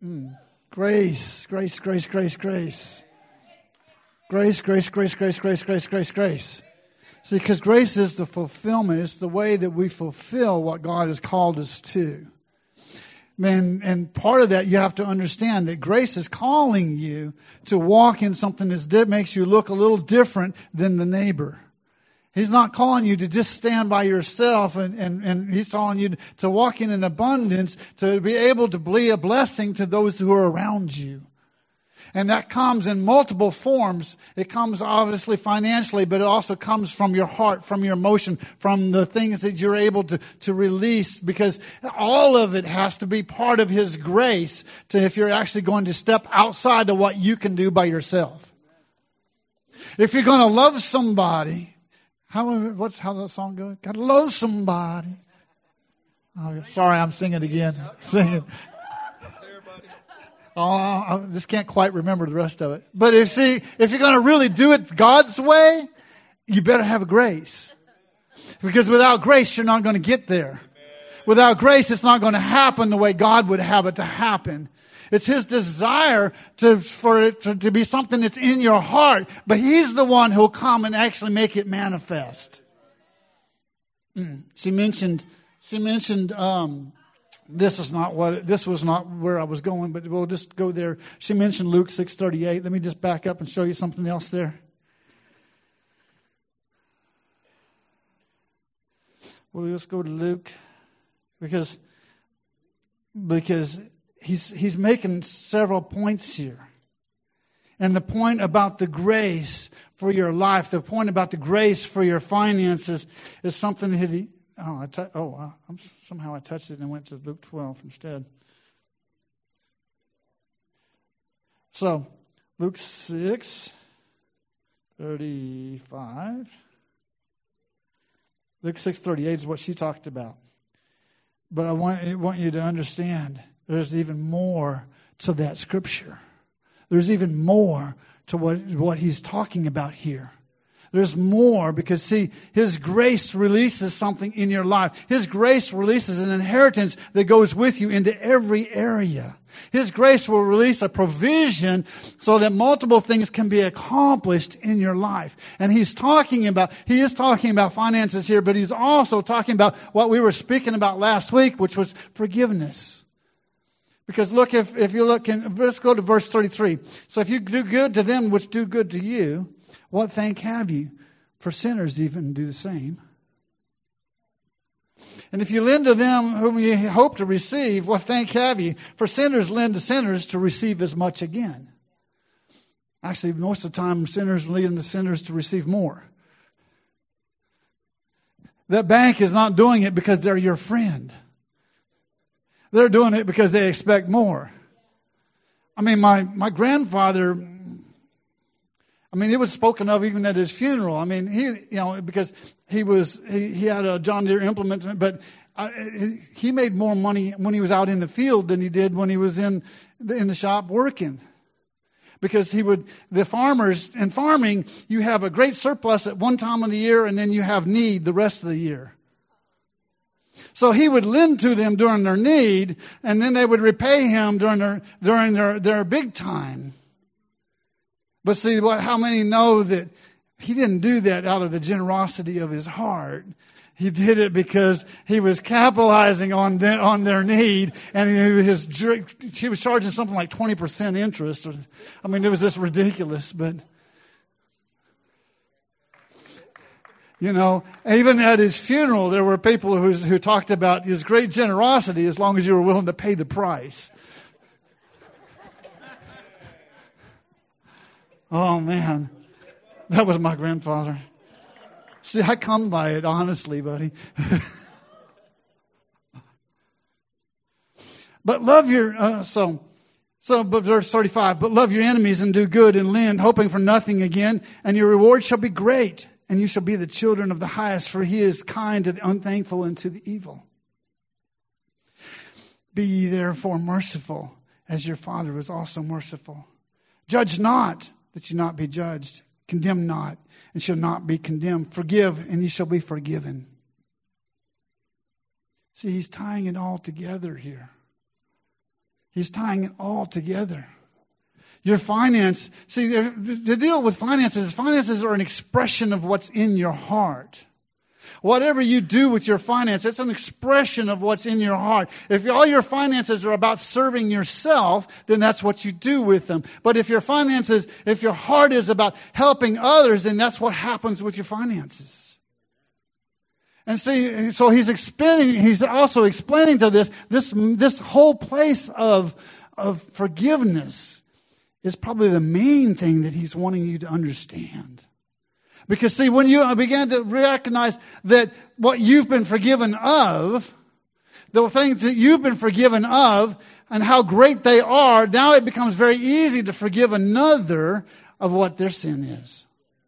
Grace, grace, grace, grace, grace. Grace, grace, grace, grace, grace, grace, grace, grace. See, because grace is the fulfillment. It's the way that we fulfill what God has called us to. And part of that, you have to understand that grace is calling you to walk in something that makes you look a little different than the neighbor. He's not calling you to just stand by yourself, and He's calling you to walk in an abundance, to be able to be a blessing to those who are around you. And that comes in multiple forms. It comes obviously financially, but it also comes from your heart, from your emotion, from the things that you're able to release, because all of it has to be part of His grace if you're actually going to step outside of what you can do by yourself. If you're going to love somebody, how's that song go? Gotta love somebody. Oh, sorry, I'm singing again. Singing. Oh, I just can't quite remember the rest of it. But if you're going to really do it God's way, you better have grace. Because without grace, you're not going to get there. Without grace, it's not going to happen the way God would have it to happen. It's His desire for it to be something that's in your heart, but He's the one who'll come and actually make it manifest. She mentioned, this was not where I was going, but we'll just go there. She mentioned Luke 6:38. Let me just back up and show you something else there. We'll just go to Luke because he's making several points here. And the point about the grace for your life, the point about the grace for your finances is something that somehow I touched it and went to Luke 12 instead. So, Luke 6:35. Luke 6:38 is what she talked about. But I want you to understand there's even more to that scripture. There's even more to what he's talking about here. There's more because, see, His grace releases something in your life. His grace releases an inheritance that goes with you into every area. His grace will release a provision so that multiple things can be accomplished in your life. And he is talking about finances here, but He's also talking about what we were speaking about last week, which was forgiveness. Because look, if you look let's go to verse 33. So if you do good to them which do good to you, what thank have you? For sinners even do the same. And if you lend to them whom you hope to receive, what thank have you? For sinners lend to sinners to receive as much again. Actually, most of the time, sinners lend to sinners to receive more. That bank is not doing it because they're your friend. They're doing it because they expect more. I mean, my grandfather, it was spoken of even at his funeral. Because he had a John Deere implement, but he made more money when he was out in the field than he did when he was in the shop working. Because the farmers, in farming, you have a great surplus at one time of the year and then you have need the rest of the year. So he would lend to them during their need and then they would repay him during their big time. But see, how many know that he didn't do that out of the generosity of his heart? He did it because he was capitalizing on their need, and he was charging something like 20% interest. It was just ridiculous. But even at his funeral, there were people who talked about his great generosity as long as you were willing to pay the price. Oh, man. That was my grandfather. See, I come by it honestly, buddy. But love but verse 35, but love your enemies and do good and lend, hoping for nothing again, and your reward shall be great, and you shall be the children of the highest, for He is kind to the unthankful and to the evil. Be ye therefore merciful, as your Father was also merciful. Judge not, that you not be judged. Condemn not, and shall not be condemned. Forgive, and ye shall be forgiven. See, he's tying it all together here. He's tying it all together. Your finance, see, the deal with finances are an expression of what's in your heart. Whatever you do with your finance, it's an expression of what's in your heart. If all your finances are about serving yourself, then that's what you do with them. But if your heart is about helping others, then that's what happens with your finances. And see, so he's also explaining to this whole place of forgiveness is probably the main thing that he's wanting you to understand. Because see, when you begin to recognize that what you've been forgiven of, the things that you've been forgiven of, and how great they are, now it becomes very easy to forgive another of what their sin is.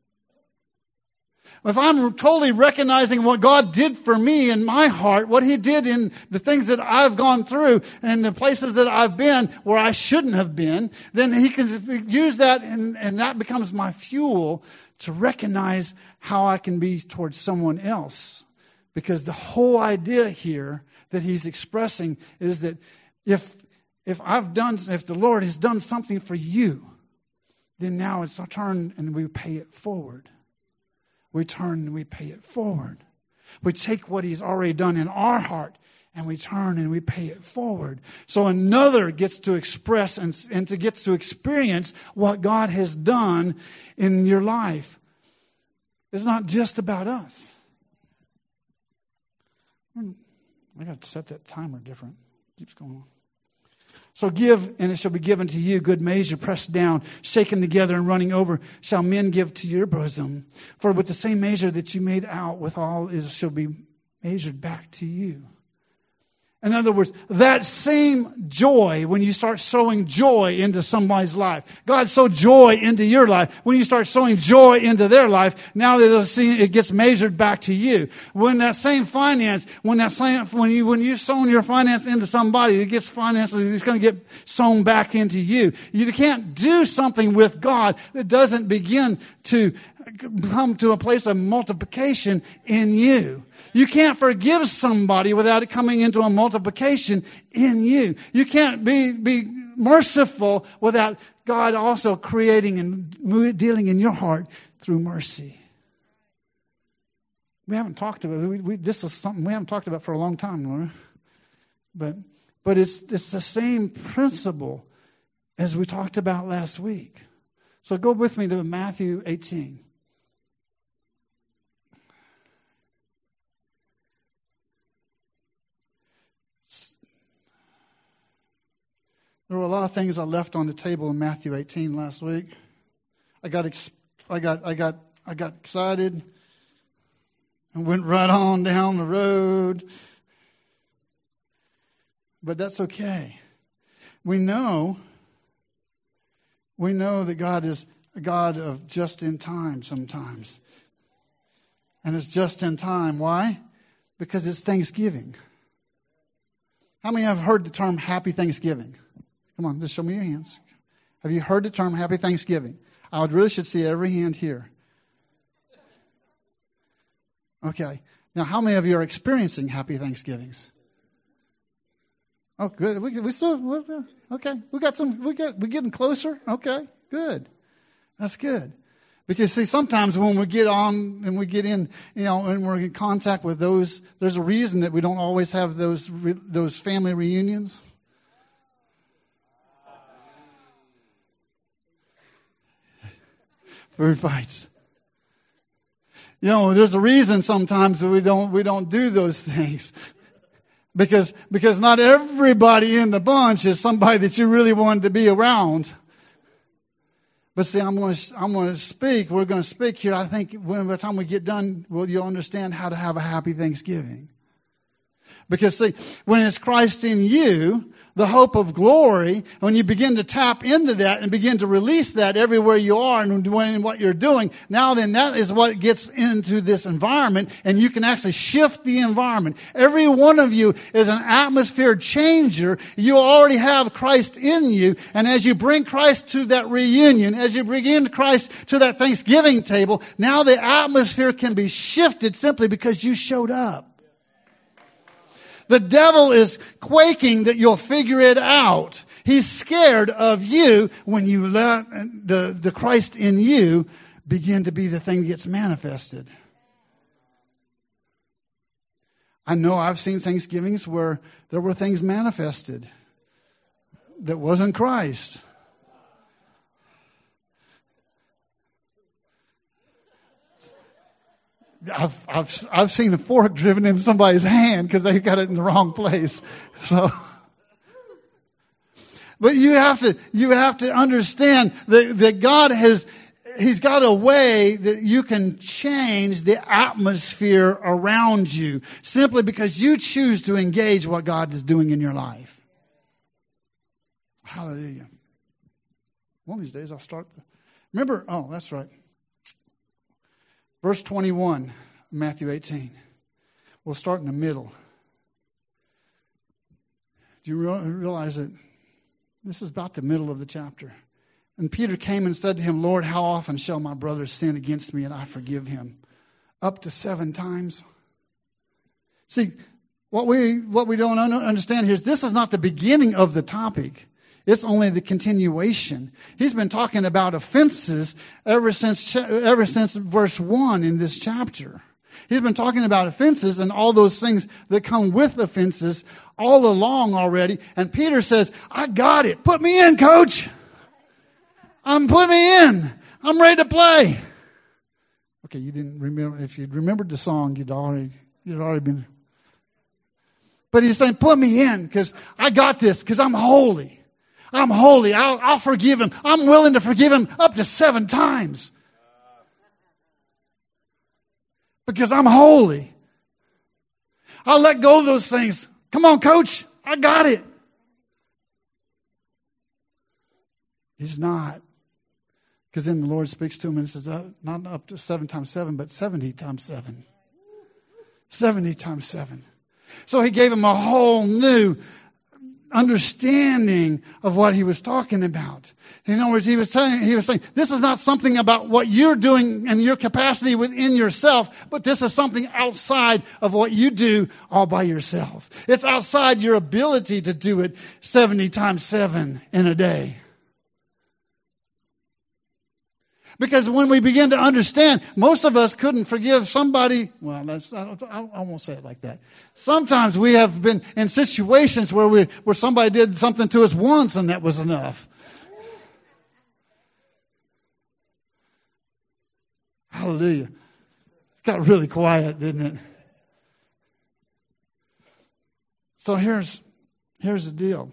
If I'm totally recognizing what God did for me in my heart, what He did in the things that I've gone through and the places that I've been where I shouldn't have been, then He can use that and that becomes my fuel to recognize how I can be towards someone else. Because the whole idea here that He's expressing is that if the Lord has done something for you, then now it's our turn and we pay it forward. We turn and we pay it forward. We take what He's already done in our heart and we turn and we pay it forward. So another gets to express and gets to experience what God has done in your life. It's not just about us. I got to set that timer different. Keeps going on. So give, and it shall be given to you, good measure, pressed down, shaken together, and running over, shall men give to your bosom. For with the same measure that you made out withal shall be measured back to you. In other words, that same joy, when you start sowing joy into somebody's life, God sowed joy into your life. When you start sowing joy into their life, now that it gets measured back to you. When that same finance, when you're sowing your finance into somebody, it gets financed, it's going to get sown back into you. You can't do something with God that doesn't begin to come to a place of multiplication in you. You can't forgive somebody without it coming into a multiplication in you. You can't be merciful without God also creating and dealing in your heart through mercy. We haven't talked about it. This is something we haven't talked about for a long time, Laura. But it's the same principle as we talked about last week. So go with me to Matthew 18. There were a lot of things I left on the table in Matthew 18 last week. I got excited and went right on down the road. But that's okay. We know that God is a God of just in time sometimes. And it's just in time. Why? Because it's Thanksgiving. How many have heard the term Happy Thanksgiving? Come on, just show me your hands. Have you heard the term Happy Thanksgiving? I really should see every hand here. Okay. Now, how many of you are experiencing Happy Thanksgivings? Oh, good. Okay. We're getting closer. Okay, good. That's good. Because see, sometimes when we get on and we get in, and we're in contact with those, there's a reason that we don't always have those family reunions. Food fights. There's a reason sometimes that we don't do those things. Because not everybody in the bunch is somebody that you really wanted to be around. But see, I'm going to speak. We're going to speak here. I think by the time we get done, you'll understand how to have a happy Thanksgiving. Because see, when it's Christ in you, the hope of glory, when you begin to tap into that and begin to release that everywhere you are and doing what you're doing, now then that is what gets into this environment, and you can actually shift the environment. Every one of you is an atmosphere changer. You already have Christ in you, and as you bring Christ to that reunion, as you bring in Christ to that Thanksgiving table, now the atmosphere can be shifted simply because you showed up. The devil is quaking that you'll figure it out. He's scared of you when you let the Christ in you begin to be the thing that gets manifested. I know I've seen Thanksgivings where there were things manifested that wasn't Christ. I've seen a fork driven in somebody's hand because they got it in the wrong place. So, but you have to understand that God He's got a way that you can change the atmosphere around you simply because you choose to engage what God is doing in your life. Hallelujah. One of these days I'll start. Remember, that's right. Verse 21, Matthew 18. We'll start in the middle. Do you realize that this is about the middle of the chapter? And Peter came and said to him, Lord, how often shall my brother sin against me and I forgive him? Up to 7 times. See, what we don't understand here is this is not the beginning of the topic. It's only the continuation. He's been talking about offenses ever since verse 1 in this chapter. He's been talking about offenses and all those things that come with offenses all along already. And Peter says, I got it. Put me in, coach. Put me in. I'm ready to play. Okay, you didn't remember. If you'd remembered the song, you'd already been. But he's saying, put me in because I got this because I'm holy. I'm holy. I'll forgive him. I'm willing to forgive him up to 7 times. Because I'm holy. I'll let go of those things. Come on, coach. I got it. He's not. Because then the Lord speaks to him and says, not up to 7 times 7, but 70 times 7. 70 times 7. So he gave him a whole new understanding of what he was talking about. In other words, he was saying, this is not something about what you're doing and your capacity within yourself, but this is something outside of what you do all by yourself. It's outside your ability to do it 70 times 7 in a day. Because when we begin to understand, most of us couldn't forgive somebody. Well, I won't say it like that. Sometimes we have been in situations where somebody did something to us once and that was enough. Hallelujah. It got really quiet, didn't it? So here's the deal.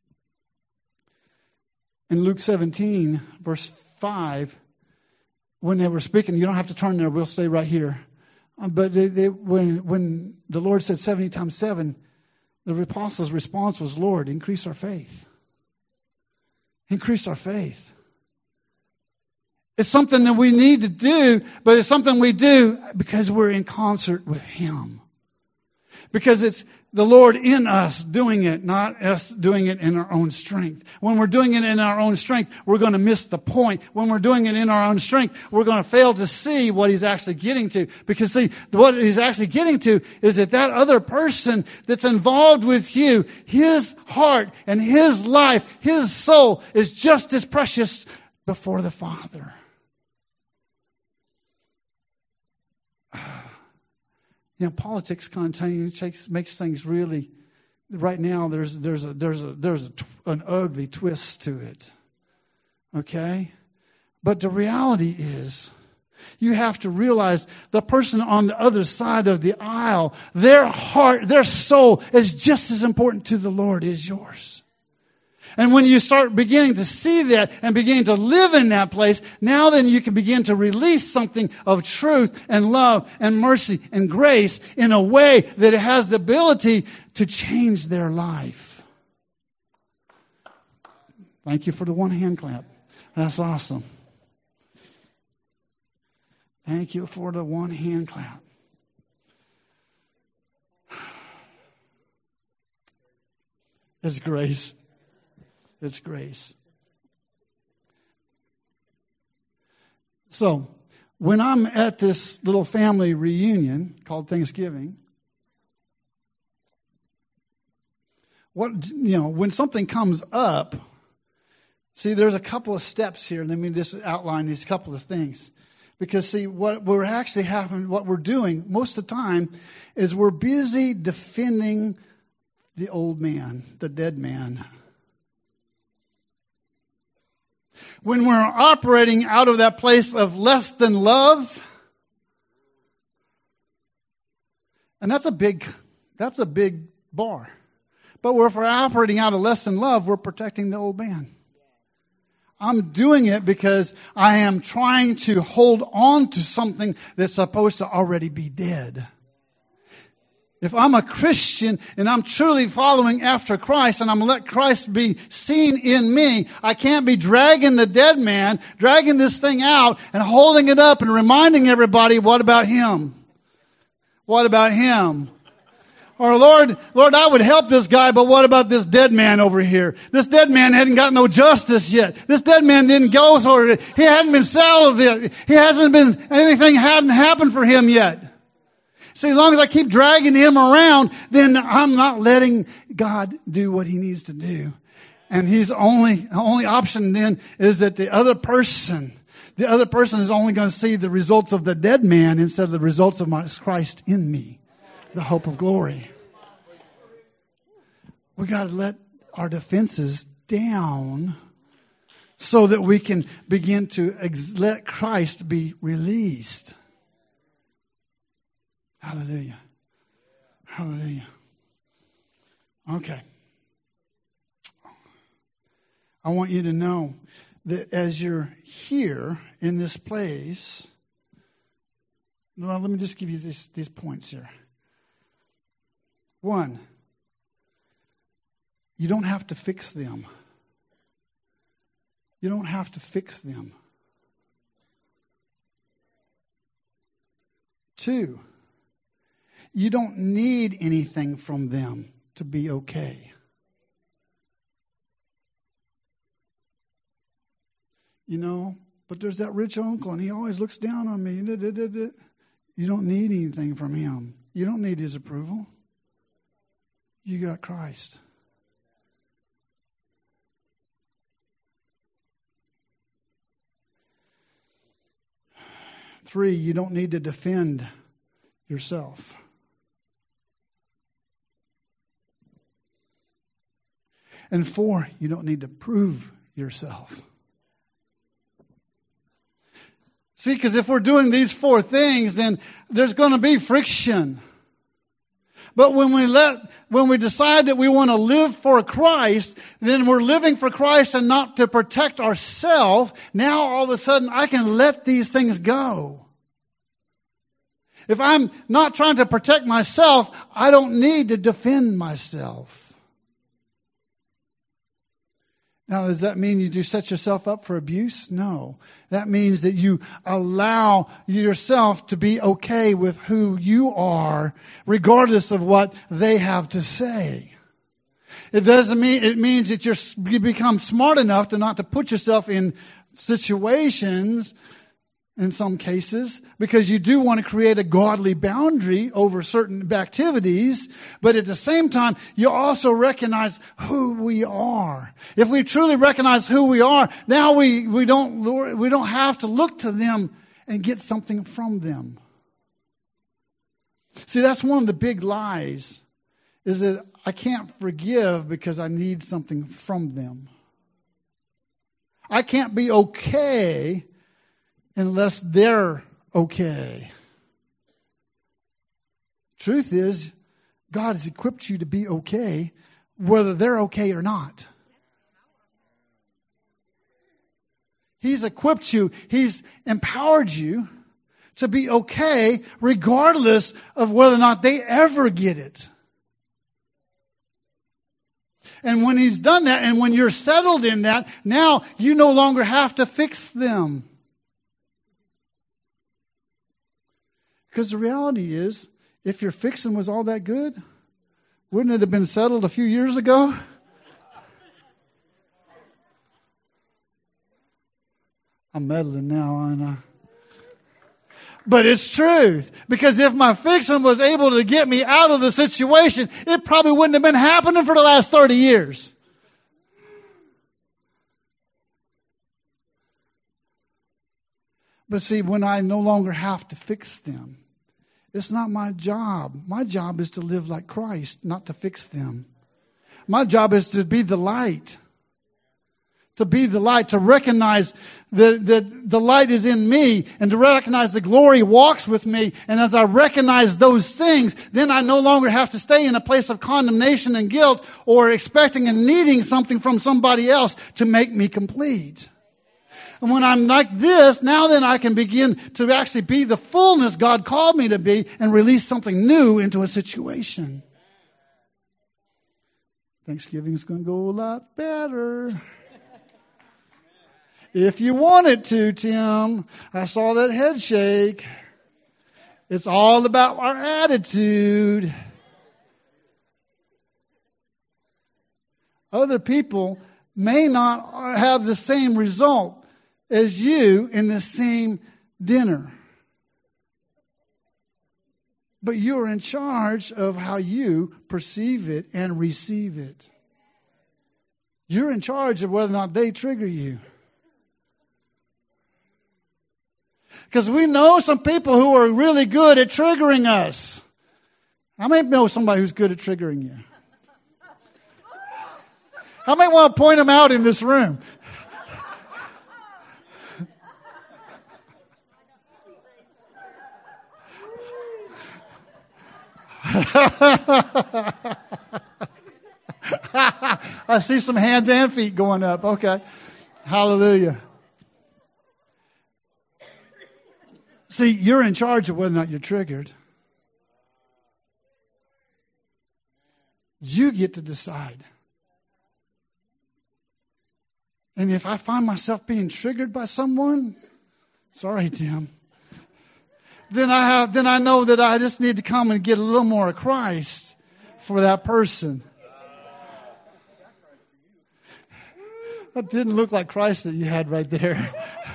In Luke 17, verse 5, when they were speaking, you don't have to turn there, we'll stay right here. But when the Lord said 70 times 7, the apostles' response was, Lord, increase our faith. Increase our faith. It's something that we need to do, but it's something we do because we're in concert with Him. Because it's the Lord in us doing it, not us doing it in our own strength. When we're doing it in our own strength, we're going to miss the point. When we're doing it in our own strength, we're going to fail to see what He's actually getting to. Because see, what He's actually getting to is that other person that's involved with you, his heart and his life, his soul is just as precious before the Father. Politics makes things really. Right now, there's an ugly twist to it. Okay, but the reality is, you have to realize the person on the other side of the aisle, their heart, their soul is just as important to the Lord as yours. And when you start beginning to see that and beginning to live in that place, now then you can begin to release something of truth and love and mercy and grace in a way that it has the ability to change their life. Thank you for the one hand clap. That's awesome. Thank you for the one hand clap. It's grace. It's grace. So, when I'm at this little family reunion called Thanksgiving, when something comes up, see, there's a couple of steps here. Let me just outline these couple of things. Because, see, what we're doing most of the time is we're busy defending the old man, the dead man. When we're operating out of that place of less than love, and that's a big bar. But if we're operating out of less than love, we're protecting the old man. I'm doing it because I am trying to hold on to something that's supposed to already be dead. If I'm a Christian and I'm truly following after Christ and I'm going to let Christ be seen in me, I can't be dragging the dead man, dragging this thing out and holding it up and reminding everybody, what about him? What about him? Or Lord, I would help this guy, but what about this dead man over here? This dead man hadn't got no justice yet. This dead man didn't go for it. He hadn't been settled yet. Anything hadn't happened for him yet. See, as long as I keep dragging him around, then I'm not letting God do what he needs to do. And he's only option then is that the other person is only going to see the results of the dead man instead of the results of my Christ in me. The hope of glory. We got to let our defenses down so that we can begin to let Christ be released. Hallelujah. Hallelujah. Okay. I want you to know that as you're here in this place, well, let me just give you these points here. 1, you don't have to fix them. You don't have to fix them. 2, you don't need anything from them to be okay. But there's that rich uncle and he always looks down on me. You don't need anything from him. You don't need his approval. You got Christ. Three, you don't need to defend yourself. And 4, you don't need to prove yourself. See, because if we're doing these 4 things, then there's going to be friction. But when we decide that we want to live for Christ, then we're living for Christ and not to protect ourselves. Now all of a sudden I can let these things go. If I'm not trying to protect myself, I don't need to defend myself. Now, does that mean you do set yourself up for abuse? No. That means that you allow yourself to be okay with who you are, regardless of what they have to say. It means that you become smart enough to not to put yourself in situations, in some cases, because you do want to create a godly boundary over certain activities, but at the same time, you also recognize who we are. If we truly recognize who we are, now we don't have to look to them and get something from them. See, that's one of the big lies, is that I can't forgive because I need something from them. I can't be okay unless they're okay. Truth is, God has equipped you to be okay, whether they're okay or not. He's equipped you, He's empowered you to be okay, regardless of whether or not they ever get it. And when He's done that, and when you're settled in that, now you no longer have to fix them. Because the reality is, if your fixing was all that good, wouldn't it have been settled a few years ago? I'm meddling now, aren't I? But it's truth. Because if my fixing was able to get me out of the situation, it probably wouldn't have been happening for the last 30 years. But see, when I no longer have to fix them, it's not my job. My job is to live like Christ, not to fix them. My job is to be the light. To be the light, to recognize that the light is in me, and to recognize the glory walks with me. And as I recognize those things, then I no longer have to stay in a place of condemnation and guilt, or expecting and needing something from somebody else to make me complete. And when I'm like this, now then I can begin to actually be the fullness God called me to be and release something new into a situation. Thanksgiving's going to go a lot better. If you want it to, Tim. I saw that head shake. It's all about our attitude. Other people may not have the same result as you in the same dinner. But you're in charge of how you perceive it and receive it. You're in charge of whether or not they trigger you. Because we know some people who are really good at triggering us. How many know somebody who's good at triggering you? How many want to point them out in this room? I see some hands and feet going up. Okay. Hallelujah. See, you're in charge of whether or not you're triggered. You get to decide. And if I find myself being triggered by someone, sorry, Tim, then I know that I just need to come and get a little more of Christ for that person. That didn't look like Christ that you had right there.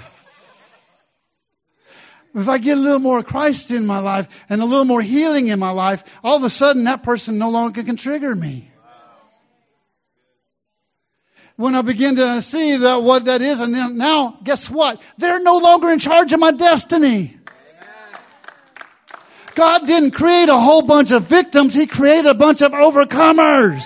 If I get a little more Christ in my life and a little more healing in my life, all of a sudden that person no longer can trigger me. When I begin to see that what that is, and then now, guess what? They're no longer in charge of my destiny. God didn't create a whole bunch of victims. He created a bunch of overcomers.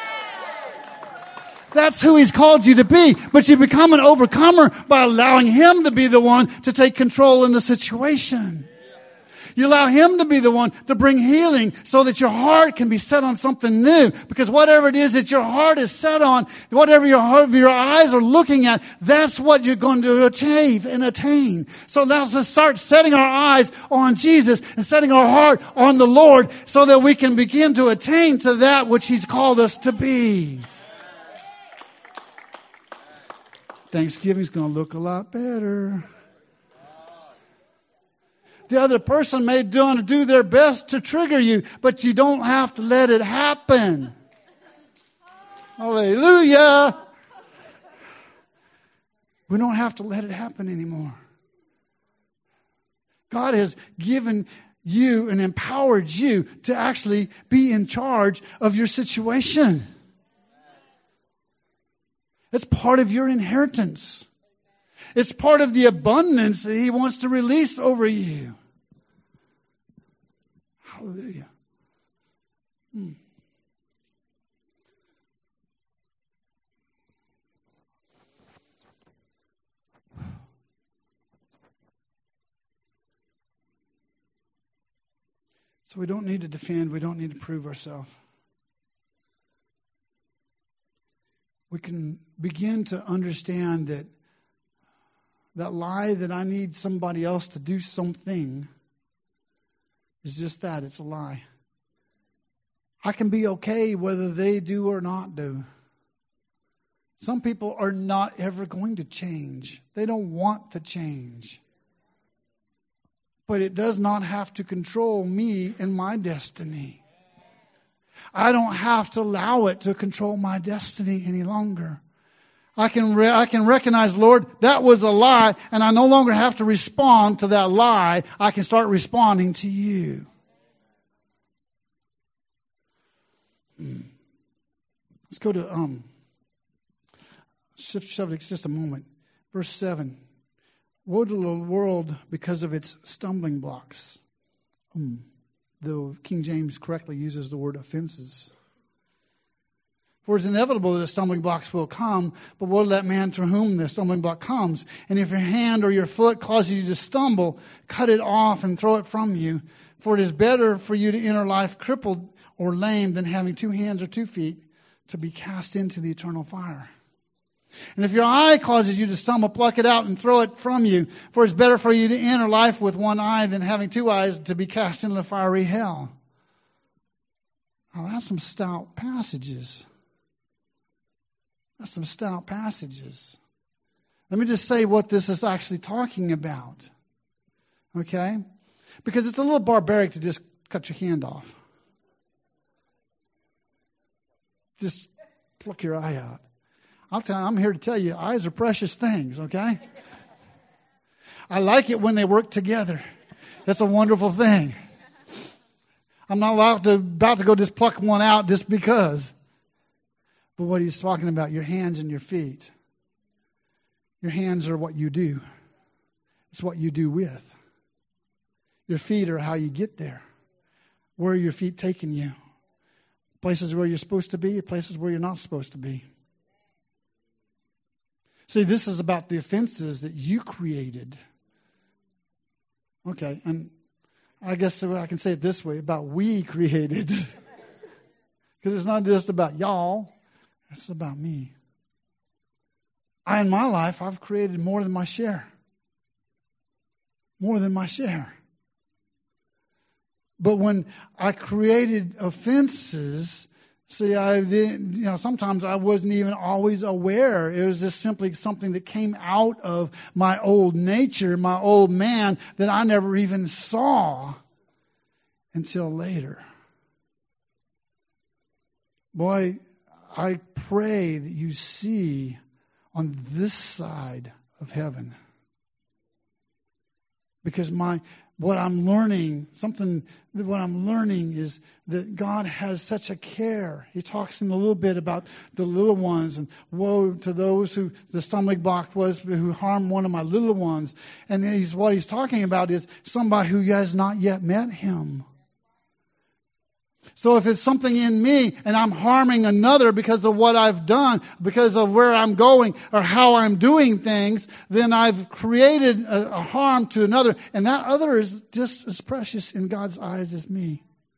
That's who He's called you to be. But you become an overcomer by allowing Him to be the one to take control in the situation. You allow Him to be the one to bring healing so that your heart can be set on something new. Because whatever it is that your heart is set on, whatever your eyes are looking at, that's what you're going to achieve and attain. So let's just start setting our eyes on Jesus and setting our heart on the Lord so that we can begin to attain to that which He's called us to be. Thanksgiving's going to look a lot better. The other person may do their best to trigger you, but you don't have to let it happen. Hallelujah. We don't have to let it happen anymore. God has given you and empowered you to actually be in charge of your situation. It's part of your inheritance. It's part of the abundance that He wants to release over you. Hallelujah. So we don't need to defend. We don't need to prove ourselves. We can begin to understand that lie that I need somebody else to do something is just that. It's a lie. I can be okay whether they do or not do. Some people are not ever going to change. They don't want to change. But it does not have to control me and my destiny. I don't have to allow it to control my destiny any longer. I can recognize, Lord, that was a lie, and I no longer have to respond to that lie. I can start responding to you. Let's go to shift subjects just a moment. Verse 7. Woe to the world because of its stumbling blocks. Though King James correctly uses the word offenses. For it's inevitable that the stumbling blocks will come, but woe to that man to whom the stumbling block comes. And if your hand or your foot causes you to stumble, cut it off and throw it from you. For it is better for you to enter life crippled or lame than having 2 hands or 2 feet to be cast into the eternal fire. And if your eye causes you to stumble, pluck it out and throw it from you. For it's better for you to enter life with 1 eye than having 2 eyes to be cast into the fiery hell. Now that's some stout passages. That's some stout passages. Let me just say what this is actually talking about. Okay? Because it's a little barbaric to just cut your hand off. Just pluck your eye out. I'm here to tell you, eyes are precious things, okay? I like it when they work together. That's a wonderful thing. I'm not about to go just pluck one out just because. But what he's talking about, your hands and your feet. Your hands are what you do. It's what you do with. Your feet are how you get there. Where are your feet taking you? Places where you're supposed to be, places where you're not supposed to be. See, this is about the offenses that you created. Okay, and I guess I can say it this way, about we created. Because it's not just about y'all. It's about me. In my life, I've created more than my share. More than my share. But when I created offenses, see, sometimes I wasn't even always aware. It was just simply something that came out of my old nature, my old man, that I never even saw until later. Boy, I pray that you see on this side of heaven. Because what I'm learning is that God has such a care. He talks in a little bit about the little ones, and woe to those who the stumbling block was who harmed one of my little ones. And what he's talking about is somebody who has not yet met him. So if it's something in me and I'm harming another because of what I've done, because of where I'm going or how I'm doing things, then I've created a harm to another. And that other is just as precious in God's eyes as me.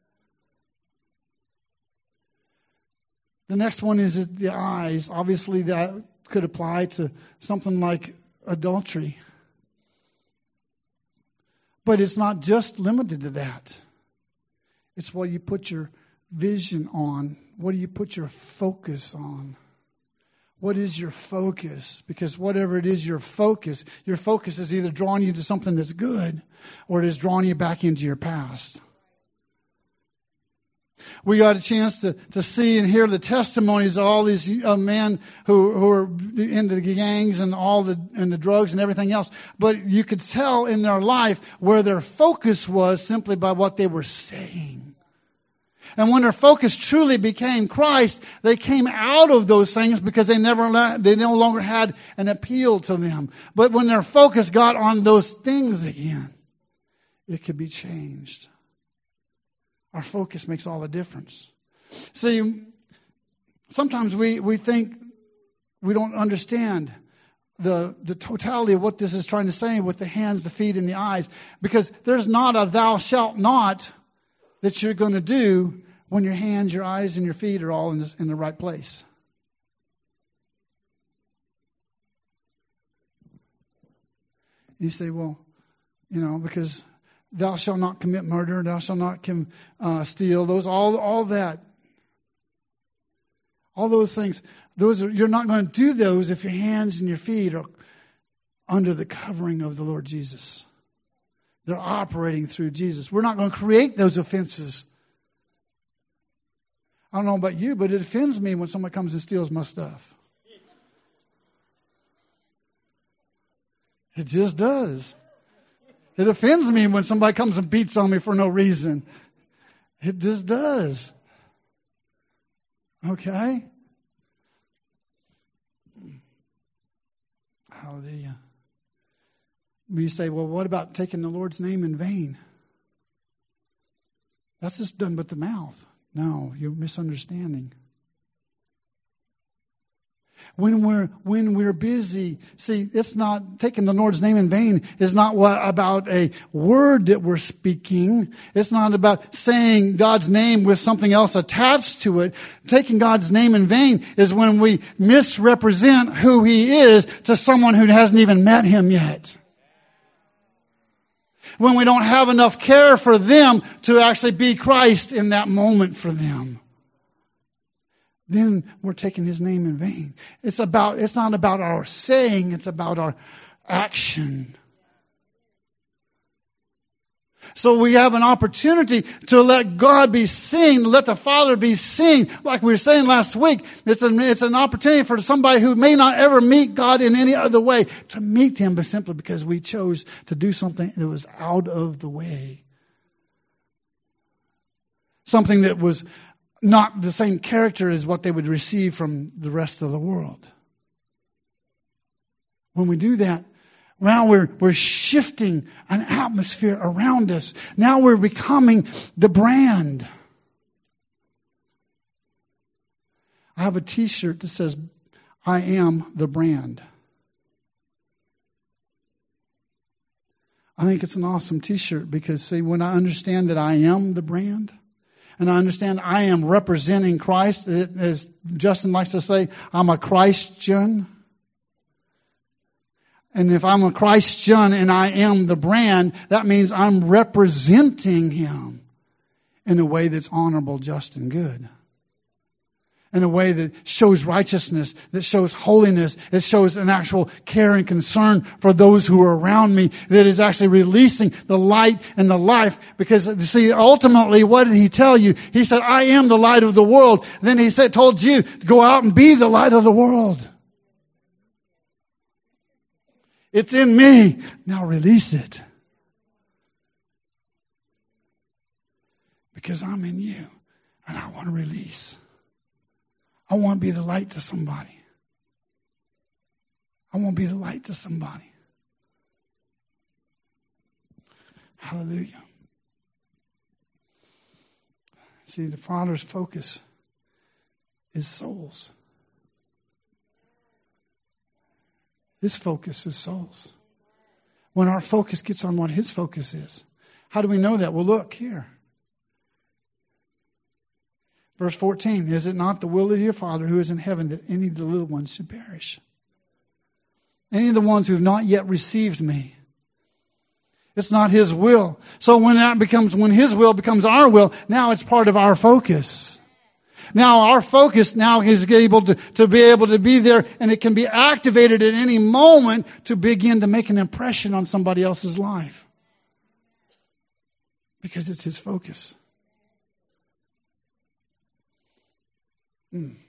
The next one is the eyes. Obviously, that could apply to something like adultery. But it's not just limited to that. It's what you put your vision on. What do you put your focus on? What is your focus? Because whatever it is, your focus is either drawing you to something that's good or it is drawing you back into your past. We got a chance to see and hear the testimonies of all these men who are into the gangs and the drugs and everything else. But you could tell in their life where their focus was simply by what they were saying. And when their focus truly became Christ, they came out of those things because they no longer had an appeal to them. But when their focus got on those things again, it could be changed. Our focus makes all the difference. See, sometimes we think we don't understand the totality of what this is trying to say with the hands, the feet, and the eyes. Because there's not a thou shalt not that you're going to do when your hands, your eyes, and your feet are all in the right place. You say, well, because thou shalt not commit murder, thou shalt not steal, all that. All those things, you're not going to do those if your hands and your feet are under the covering of the Lord Jesus. They're operating through Jesus. We're not going to create those offenses. I don't know about you, but it offends me when somebody comes and steals my stuff. It just does. It offends me when somebody comes and beats on me for no reason. It just does. Okay? Hallelujah. You say, well, what about taking the Lord's name in vain? That's just done with the mouth. No, you're misunderstanding. When we're busy, see, it's not taking the Lord's name in vain is not about a word that we're speaking. It's not about saying God's name with something else attached to it. Taking God's name in vain is when we misrepresent who He is to someone who hasn't even met Him yet. When we don't have enough care for them to actually be Christ in that moment for them. Then we're taking His name in vain. It's not about our saying, it's about our action. So we have an opportunity to let God be seen, let the Father be seen. Like we were saying last week, it's an opportunity for somebody who may not ever meet God in any other way to meet Him, but simply because we chose to do something that was out of the way. Something that was not the same character as what they would receive from the rest of the world. When we do that, now we're shifting an atmosphere around us. Now we're becoming the brand. I have a t-shirt that says, I am the brand. I think it's an awesome t-shirt because, see, when I understand that I am the brand, and I understand I am representing Christ, as Justin likes to say, I'm a Christian. And if I'm a Christian and I am the brand, that means I'm representing Him in a way that's honorable, just, and good. In a way that shows righteousness, that shows holiness, that shows an actual care and concern for those who are around me, that is actually releasing the light and the life. Because, see, ultimately, what did He tell you? He said, I am the light of the world. Then He told you to go out and be the light of the world. It's in me. Now release it. Because I'm in you and I want to release. I want to be the light to somebody. I want to be the light to somebody. Hallelujah. See, the Father's focus is souls. His focus is souls. When our focus gets on what His focus is. How do we know that? Well, look here. Verse 14, is it not the will of your Father who is in heaven that any of the little ones should perish? Any of the ones who have not yet received me. It's not His will. So when His will becomes our will, now it's part of our focus. Now our focus now is able to be able to be there, and it can be activated at any moment to begin to make an impression on somebody else's life. Because it's His focus. There's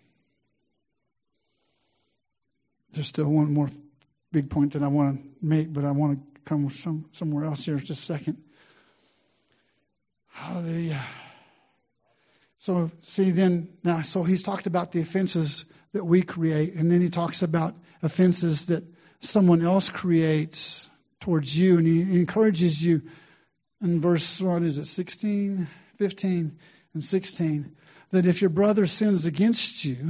still one more big point that I want to make, but I want to come somewhere else here in just a second. Hallelujah. So, see, so He's talked about the offenses that we create, and then He talks about offenses that someone else creates towards you, and He encourages you in verse, 16, 15, and 16, that if your brother sins against you,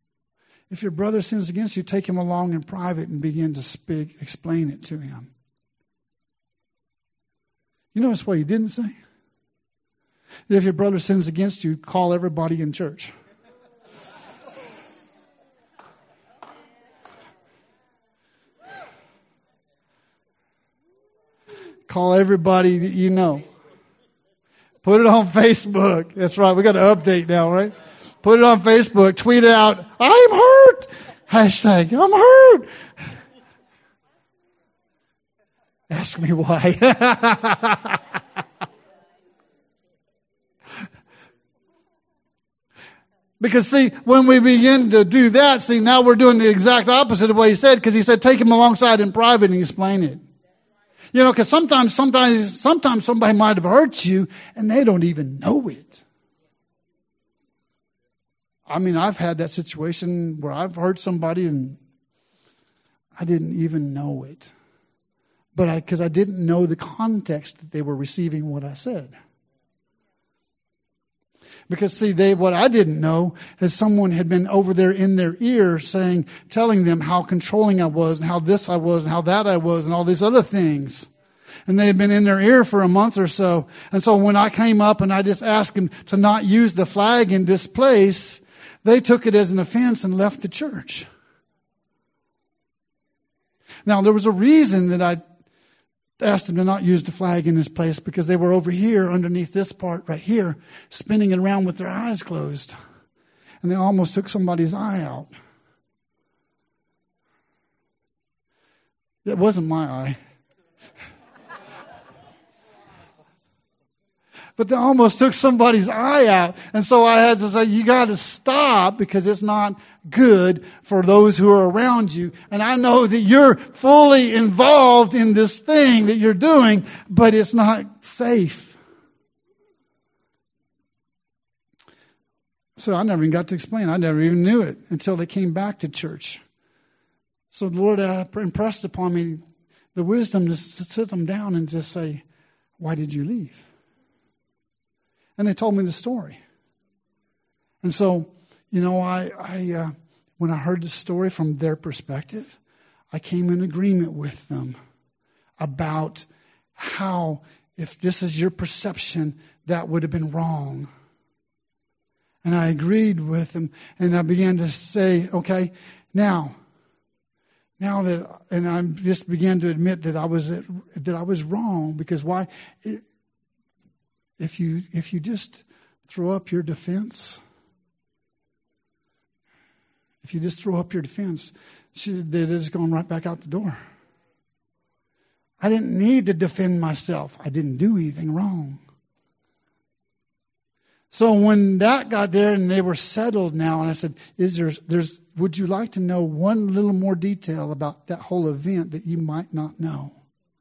take him along in private and begin to explain it to him. You notice what He didn't say? If your brother sins against you, call everybody in church. Call everybody that you know. Put it on Facebook. That's right. We got to update now, right? Put it on Facebook. Tweet it out. I'm hurt. Hashtag, I'm hurt. Ask me why. Because see, when we begin to do that, see, now we're doing the exact opposite of what he said, because he said, take him alongside in private and explain it. You know, because sometimes somebody might have hurt you and they don't even know it. I mean, I've had that situation where I've hurt somebody and I didn't even know it. But because I didn't know the context that they were receiving what I said. Because see, what I didn't know is someone had been over there in their ear telling them how controlling I was and how this I was and how that I was and all these other things. And they had been in their ear for a month or so. And so when I came up and I just asked them to not use the flag in this place, they took it as an offense and left the church. Now, there was a reason that I asked them to not use the flag in this place, because they were over here underneath this part right here, spinning it around with their eyes closed. And they almost took somebody's eye out. It wasn't my eye. But they almost took somebody's eye out. And so I had to say, you got to stop, because it's not good for those who are around you. And I know that you're fully involved in this thing that you're doing, but it's not safe. So I never even got to explain. I never even knew it until they came back to church. So the Lord impressed upon me the wisdom to sit them down and just say, why did you leave? And they told me the story. And so, you know, I when I heard the story from their perspective, I came in agreement with them about how, if this is your perception, that would have been wrong. And I agreed with them, and I began to say, okay, now that, and I just began to admit that I was wrong, because why? If you just throw up your defense, they're just going right back out the door. I didn't need to defend myself. I didn't do anything wrong. So when that got there and they were settled now, and I said, would you like to know one little more detail about that whole event that you might not know?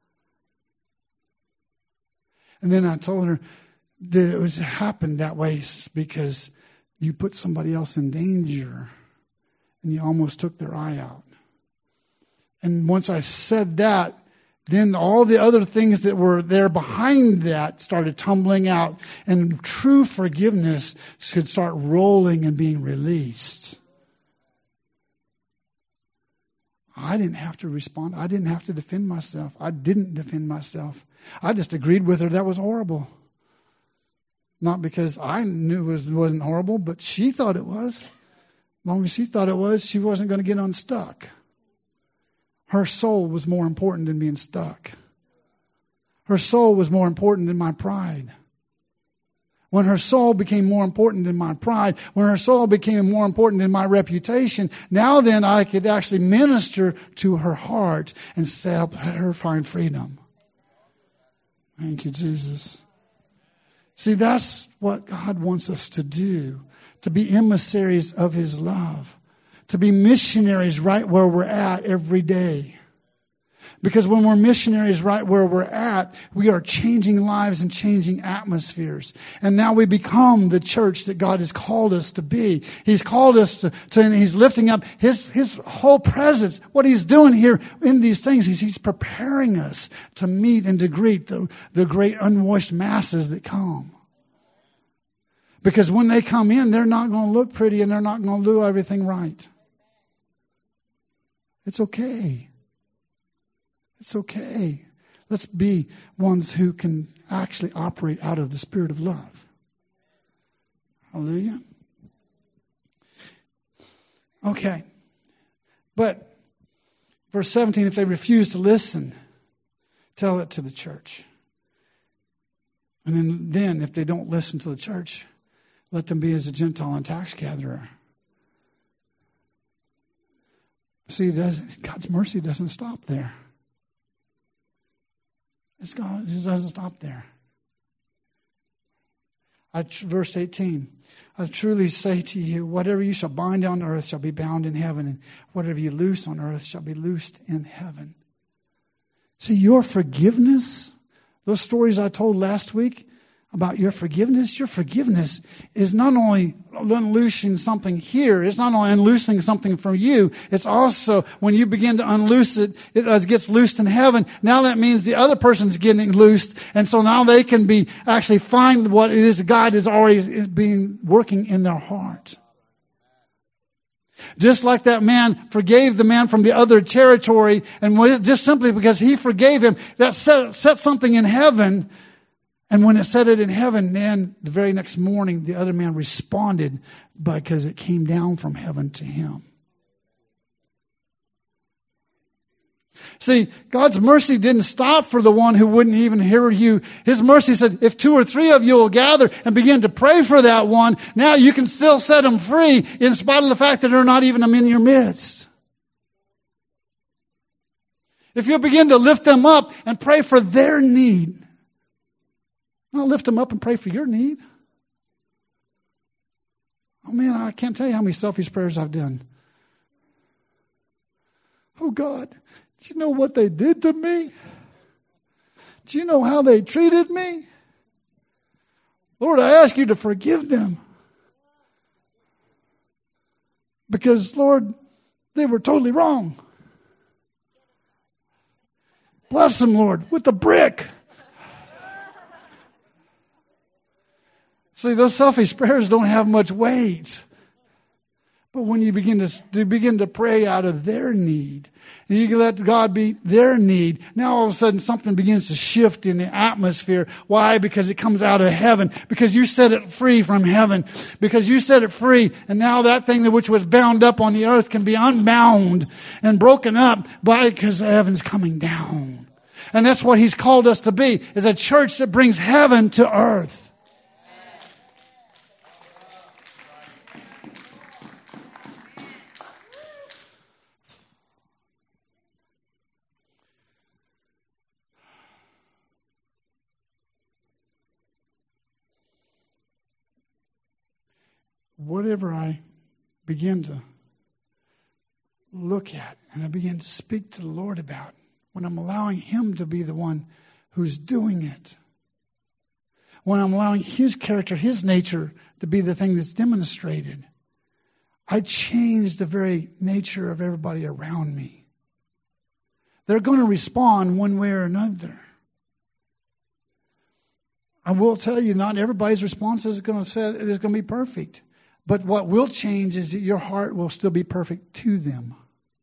And then I told her that it happened that way because you put somebody else in danger and you almost took their eye out. And once I said that, then all the other things that were there behind that started tumbling out, and true forgiveness could start rolling and being released. I didn't have to respond. I didn't have to defend myself. I didn't defend myself. I just agreed with her that was horrible. Not because I knew it wasn't horrible, but she thought it was. As long as she thought it was, she wasn't going to get unstuck. Her soul was more important than being stuck. Her soul was more important than my pride. When her soul became more important than my pride, when her soul became more important than my reputation, now then I could actually minister to her heart and help her find freedom. Thank you, Jesus. See, that's what God wants us to do, to be emissaries of His love, to be missionaries right where we're at every day. Because when we're missionaries right where we're at, we are changing lives and changing atmospheres. And now we become the church that God has called us to be. He's called us to and He's lifting up His whole presence. What He's doing here in these things, He's preparing us to meet and to greet the great unwashed masses that come. Because when they come in, they're not going to look pretty and they're not going to do everything right. It's okay. It's okay. Let's be ones who can actually operate out of the spirit of love. Hallelujah. Okay. But verse 17, if they refuse to listen, tell it to the church. And then if they don't listen to the church, let them be as a Gentile and tax gatherer. See, God's mercy doesn't stop there. It just doesn't stop there. Verse 18. I truly say to you, whatever you shall bind on earth shall be bound in heaven, and whatever you loose on earth shall be loosed in heaven. See, your forgiveness, those stories I told last week about your forgiveness is not only unloosing something here, it's not only unloosing something from you, it's also when you begin to unloose it, it gets loosed in heaven. Now that means the other person's getting loosed, and so now they can be actually find what it is that God is already being working in their heart. Just like that man forgave the man from the other territory, and just simply because he forgave him, that set something in heaven. And when it said it in heaven, then the very next morning, the other man responded because it came down from heaven to him. See, God's mercy didn't stop for the one who wouldn't even hear you. His mercy said, if 2 or 3 of you will gather and begin to pray for that one, now you can still set them free in spite of the fact that they're not even in your midst. If you begin to lift them up and pray for their need, I'll lift them up and pray for your need. Oh man, I can't tell you how many selfish prayers I've done. Oh God, do you know what they did to me? Do you know how they treated me? Lord, I ask you to forgive them. Because, Lord, they were totally wrong. Bless them, Lord, with the brick. See, those selfish prayers don't have much weight. But when you begin to pray out of their need, and you let God be their need, now all of a sudden something begins to shift in the atmosphere. Why? Because it comes out of heaven. Because you set it free from heaven. Because you set it free, and now that thing which was bound up on the earth can be unbound and broken up because heaven's coming down. And that's what He's called us to be, is a church that brings heaven to earth. Whatever I begin to look at and I begin to speak to the Lord about, when I'm allowing Him to be the one who's doing it, when I'm allowing His character, His nature to be the thing that's demonstrated, I change the very nature of everybody around me. They're going to respond one way or another. I will tell you, not everybody's response is going to be perfect. But what will change is that your heart will still be perfect to them.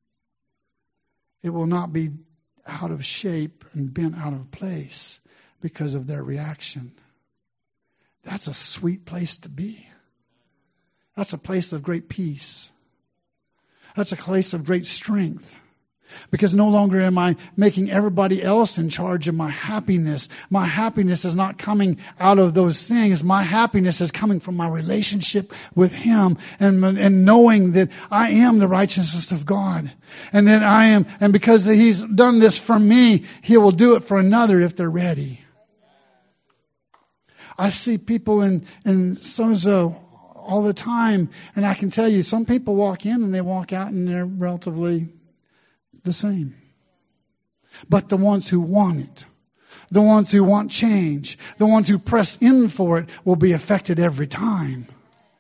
It will not be out of shape and bent out of place because of their reaction. That's a sweet place to be. That's a place of great peace. That's a place of great strength. Because no longer am I making everybody else in charge of my happiness. My happiness is not coming out of those things. My happiness is coming from my relationship with Him and knowing that I am the righteousness of God. And that I am, and because He's done this for me, He will do it for another if they're ready. I see people in Sozo all the time, and I can tell you, some people walk in and they walk out and they're relatively the same. But the ones who want it, the ones who want change, the ones who press in for it will be affected every time.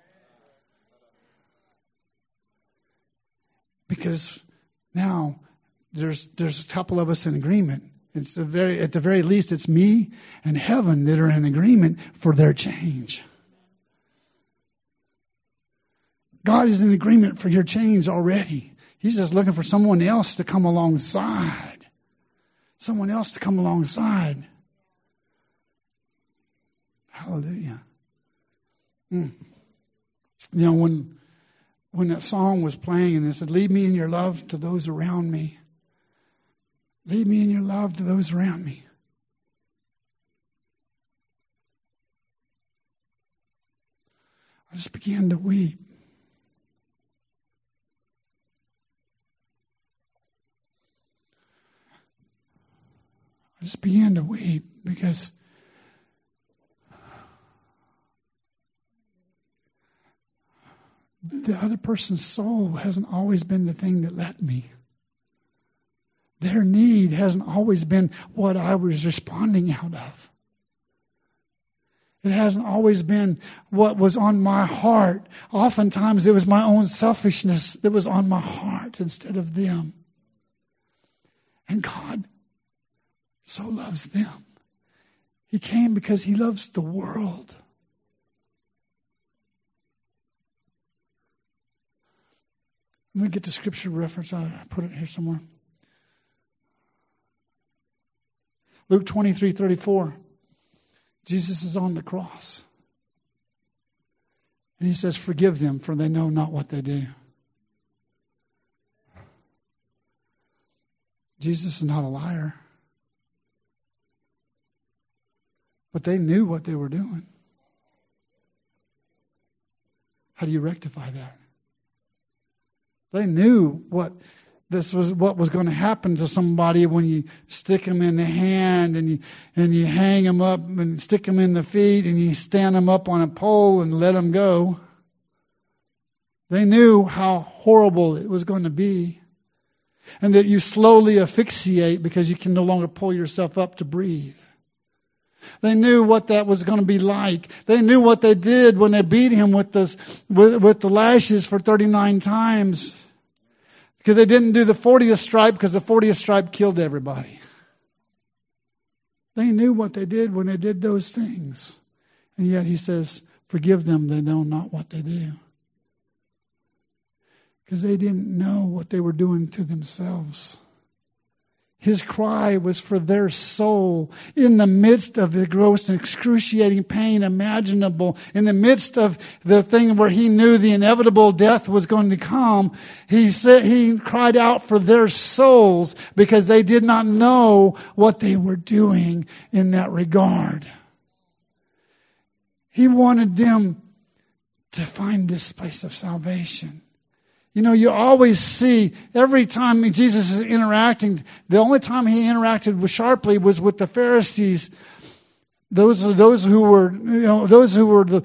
Because now there's a couple of us in agreement. At the very least, it's me and heaven that are in agreement for their change. God is in agreement for your change already. He's just looking for someone else to come alongside. Someone else to come alongside. Hallelujah. You know, when that song was playing and it said, lead me in your love to those around me. Lead me in your love to those around me. I just began to weep. I just began to weep because the other person's soul hasn't always been the thing that led me. Their need hasn't always been what I was responding out of. It hasn't always been what was on my heart. Oftentimes it was my own selfishness that was on my heart instead of them. And God so loves them. He came because He loves the world. Let me get the scripture reference. I'll put it here somewhere. Luke 23:34. Jesus is on the cross. And He says, forgive them, for they know not what they do. Jesus is not a liar. But they knew what they were doing. How do you rectify that? They knew what was going to happen to somebody when you stick them in the hand and you hang them up and stick them in the feet and you stand them up on a pole and let them go. They knew how horrible it was going to be, and that you slowly asphyxiate because you can no longer pull yourself up to breathe. They knew what that was going to be like. They knew what they did when they beat Him with the lashes for 39 times. Because they didn't do the 40th stripe, because the 40th stripe killed everybody. They knew what they did when they did those things. And yet He says, forgive them, they know not what they do. Because they didn't know what they were doing to themselves. His cry was for their soul in the midst of the gross and excruciating pain imaginable, in the midst of the thing where He knew the inevitable death was going to come. He cried out for their souls because they did not know what they were doing in that regard. He wanted them to find this place of salvation. You know, you always see every time Jesus is interacting, the only time He interacted sharply was with the Pharisees. Those who were the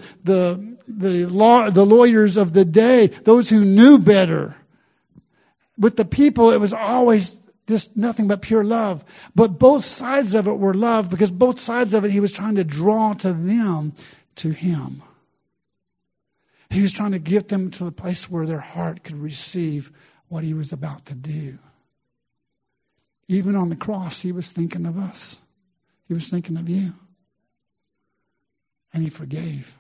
lawyers of the day, those who knew better. With the people, it was always just nothing but pure love. But both sides of it were love, because both sides of it He was trying to draw to them to Him. He was trying to get them to the place where their heart could receive what He was about to do. Even on the cross, He was thinking of us. He was thinking of you. And He forgave.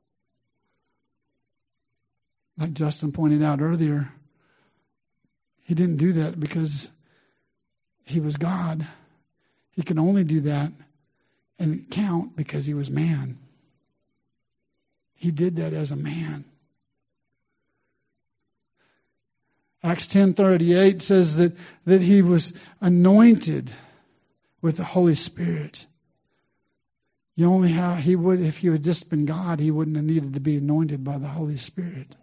Like Justin pointed out earlier, He didn't do that because He was God. He could only do that and count because He was man. He did that as a man. Acts 10:38 says that He was anointed with the Holy Spirit. You only have, He would, if He had just been God, He wouldn't have needed to be anointed by the Holy Spirit.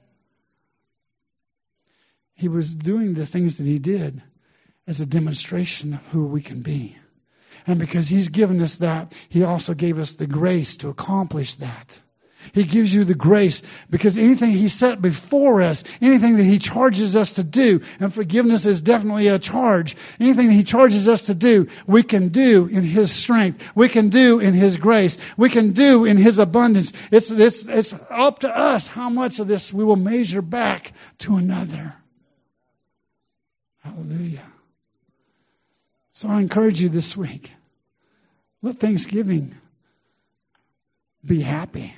He was doing the things that He did as a demonstration of who we can be. And because He's given us that, He also gave us the grace to accomplish that. He gives you the grace because anything He set before us, anything that He charges us to do, and forgiveness is definitely a charge. Anything that He charges us to do, we can do in His strength. We can do in His grace. We can do in His abundance. It's up to us how much of this we will measure back to another. Hallelujah. So I encourage you this week, let Thanksgiving be happy.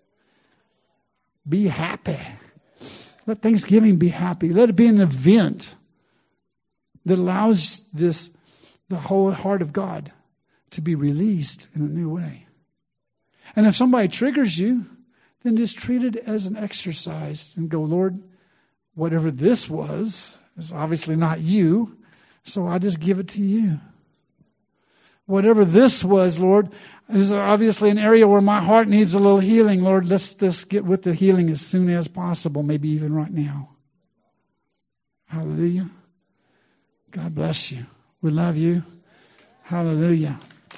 Be happy. Let Thanksgiving be happy. Let it be an event that allows the whole heart of God to be released in a new way. And if somebody triggers you, then just treat it as an exercise and go, Lord, whatever this was is obviously not you, so I just give it to you. Whatever this was, Lord, is obviously an area where my heart needs a little healing. Lord, let's get with the healing as soon as possible, maybe even right now. Hallelujah. God bless you. We love you. Hallelujah.